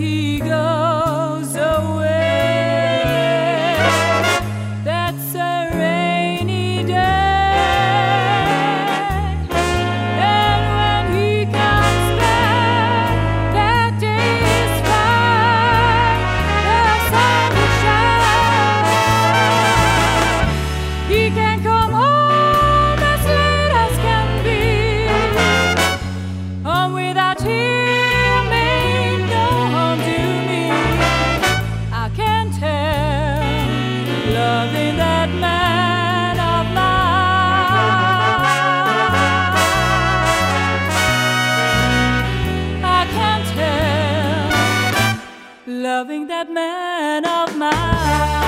he goes away. That's a rainy day, and when he comes back, that day is fine. The sun will shine. He can come home as late as can be. Home without him ain't no home to me. I can tell, loving that man of mine. I can tell, loving that man of mine.